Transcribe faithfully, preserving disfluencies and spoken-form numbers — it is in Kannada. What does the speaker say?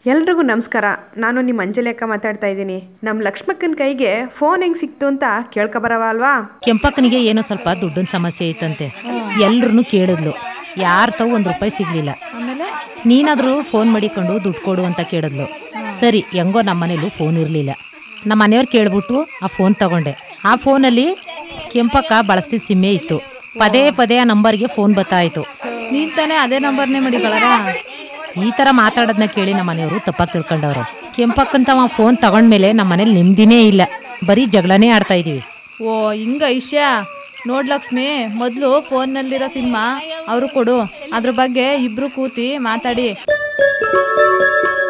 ಎಲ್ರಿಗೂ ನಮಸ್ಕಾರ. ನಾನು ನಿಮ್ಮ ಅಂಜಲಿ ಅಕ್ಕ ಮಾತಾಡ್ತಾ ಇದ್ದೀನಿ. ನಮ್ಮ ಲಕ್ಷ್ಮಕ್ಕನ ಕೈಗೆ ಫೋನ್ ಹೆಂಗ್ ಸಿಕ್ತು ಅಂತ ಕೇಳ್ಕೊಬರವ ಅಲ್ವಾ? ಕೆಂಪಕ್ಕನಿಗೆ ಏನೋ ಸ್ವಲ್ಪ ದುಡ್ಡಿನ ಸಮಸ್ಯೆ ಐತಂತೆ. ಎಲ್ರು ಕೇಳಿದ್ಲು, ಯಾರ ತಾವು ಒಂದ್ ರೂಪಾಯಿ ಸಿಗ್ಲಿಲ್ಲ. ನೀನಾದ್ರೂ ಫೋನ್ ಮಾಡಿಕೊಂಡು ದುಡ್ಡು ಕೊಡು ಅಂತ ಕೇಳಿದ್ಲು. ಸರಿ, ಹೆಂಗೋ ನಮ್ಮ ಮನೇಲೂ ಫೋನ್ ಇರ್ಲಿಲ್ಲ. ನಮ್ಮ ಮನೆಯವ್ರು ಕೇಳ್ಬಿಟ್ಟು ಆ ಫೋನ್ ತಗೊಂಡೆ. ಆ ಫೋನಲ್ಲಿ ಕೆಂಪಕ್ಕ ಬಳಸ್ತಿದ್ದ ಸಿಮ್ಮೆ ಇತ್ತು. ಪದೇ ಪದೇ ಆ ನಂಬರ್ಗೆ ಫೋನ್ ಬರ್ತಾ ಇತ್ತು. ನೀನ್ ತಾನೇ ಅದೇ ನಂಬರ್ನೇ ಮಾಡಿಕೊಳ್ಳ. ಈ ತರ ಮಾತಾಡೋದನ್ನ ಕೇಳಿ ನಮ್ಮ ಮನೆಯವರು ತಪ್ಪಾಗಿ ತಿಳ್ಕೊಂಡವ್ರೆ. ಕೆಂಪಕ್ಕಂತ ಫೋನ್ ತಗೊಂಡ್ಮೇಲೆ ನಮ್ಮ ಮನೇಲಿ ನೆಮ್ಮದಿನೇ ಇಲ್ಲ, ಬರೀ ಜಗಳನೇ ಆಡ್ತಾ ಇದೀವಿ. ಓ ಹಿಂಗ ಇಷ್ಯ ನೋಡ್ ಲಕ್ಷ್ಮಿ, ಮೊದ್ಲು ಫೋನ್ನಲ್ಲಿರೋ ಸಿನಿಮಾ ಅವರು ಕೊಡು, ಅದ್ರ ಬಗ್ಗೆ ಇಬ್ರು ಕೂತಿ ಮಾತಾಡಿ.